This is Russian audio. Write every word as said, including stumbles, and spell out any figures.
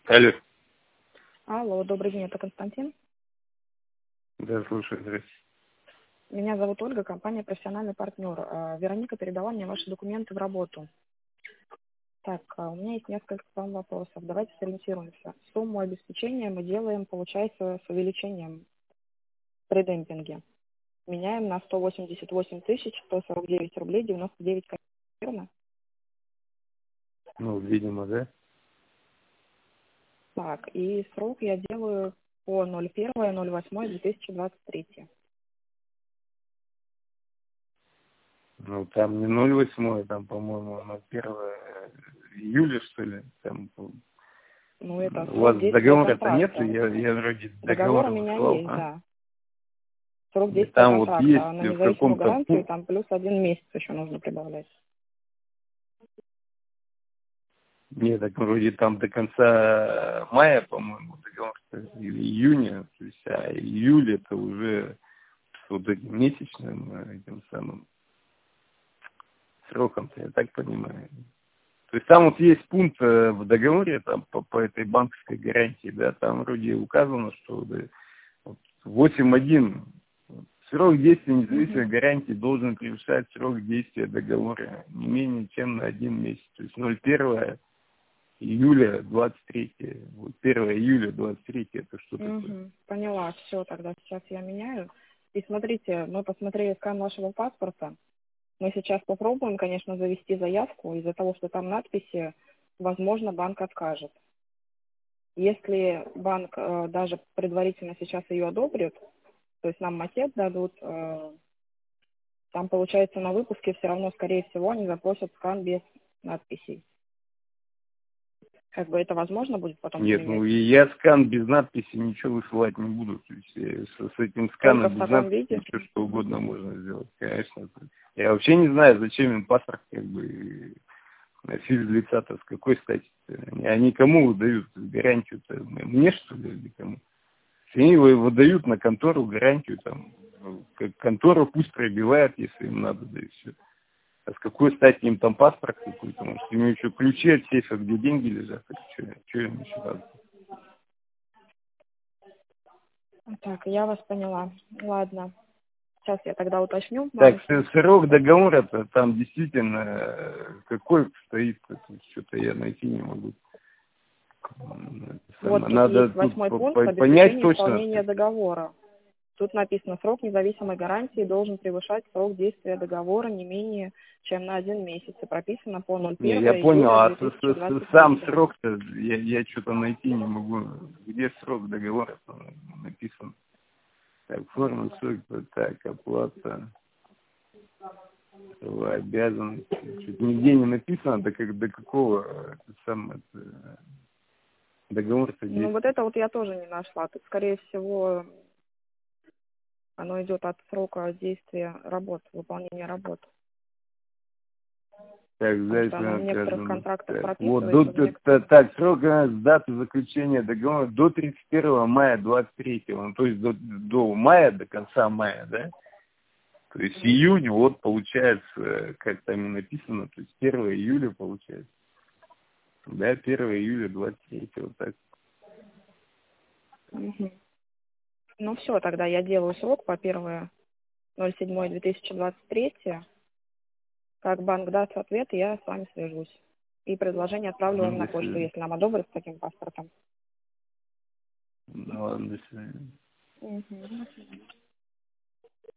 Алло. Алло, добрый день, это Константин. Да, слушаю, здравствуйте. Меня зовут Ольга, компания «Профессиональный партнер». А, Вероника передала мне ваши документы в работу. Так, а, у меня есть несколько к вам вопросов. Давайте сориентируемся. Сумму обеспечения мы делаем, получается, с увеличением при демпинге. Меняем на сто восемьдесят восемь тысяч сто сорок девять рублей девяносто девять копеек. Верно? Ну, видимо, да. Так, и срок я делаю по ноль первое ноль восьмое две тысячи двадцать третье. Ну, там не ноль восемь, там, по-моему, на первое июля, что ли. Там, Ну, это у срок вас действия договора-то нет, контракта. я, я вроде Договор договор у меня выслал, есть, а? да. Срок И действия там вот контракта, а есть на в независимую каком-то гарантию пункте, там плюс один месяц еще нужно прибавлять. нет, так вроде там до конца мая, по-моему, договор, или июня, то есть, а июль это уже с вот этим месячным э, этим самым сроком-то, я так понимаю. То есть там вот есть пункт э, в договоре там, по, по этой банковской гарантии, да, там вроде указано, что да, вот, восемь один срок действия независимой Угу. гарантии должен превышать срок действия договора не менее чем на один месяц. То есть ноль первое июля двадцать третье. Вот первое июля двадцать третье это что такое? Угу. Поняла, все, тогда сейчас я меняю. И смотрите, мы посмотрели скан вашего паспорта. Мы сейчас попробуем, конечно, завести заявку. Из-за того, что там надписи, возможно, банк откажет. Если банк э, даже предварительно сейчас ее одобрит, то есть нам макет дадут, э, там, получается, на выпуске все равно, скорее всего, они запросят скан без надписей. Как бы это возможно будет потом Нет, ну поменять? и я скан без надписи ничего высылать не буду. То есть э, с, с этим Только сканом в без таком надписи виде? все что угодно можно сделать, конечно. Я вообще не знаю, зачем им паспорт, как бы, физлица-то, с какой стати? Они кому выдают гарантию-то? Мне, что ли, или кому? Они его выдают на контору гарантию, там, как контора пусть пробивает, если им надо, да и все. А с какой стати им там паспорт какой-то? Может, у него еще ключи от сейфа, где деньги лежат? Что, что им еще надо? Так, я вас поняла. Ладно. Сейчас я тогда уточню в Так, банке. с- срок договора-то там действительно э, какой стоит? Что-то я найти не могу. М, Вот самое. тут Надо есть тут восьмой по- пункт по- понять обеспечения точно. исполнения договора. Тут написано, срок независимой гарантии должен превышать срок действия договора не менее чем на один месяц. И прописано по ноль Не, я первое понял, июля а с- с- с- сам две тысячи двадцать третьего. срок-то я, я что-то найти не могу. Где срок договора написан? Так, форма срок, так, оплата, обязанности. Чуть нигде не написано, до, как, до какого э, сам это, договор-то Ну вот действует. это вот я тоже не нашла. Тут, скорее всего, оно идет от срока действия работ, выполнения работ. Так, Потому что дальше оно в некоторых указано. контрактах Так, вот, до, прописывается, в та- некоторых... так, срок э, с даты заключения договора до тридцать первого мая двадцать третьего. Ну, то есть до, до мая, до конца мая, да? То есть июнь, вот получается, э, как там и написано, то есть первое июля получается. Да, первое июля двадцать третьего, вот так. Мгм. Ну все, тогда я делаю срок по первое ноль седьмое две тысячи двадцать третье. Как банк даст ответ, я с вами свяжусь. И предложение отправлю вам Мгм, на до почту, свидания. если нам одобрят с таким паспортом. Ну ладно, до свидания. Мгм.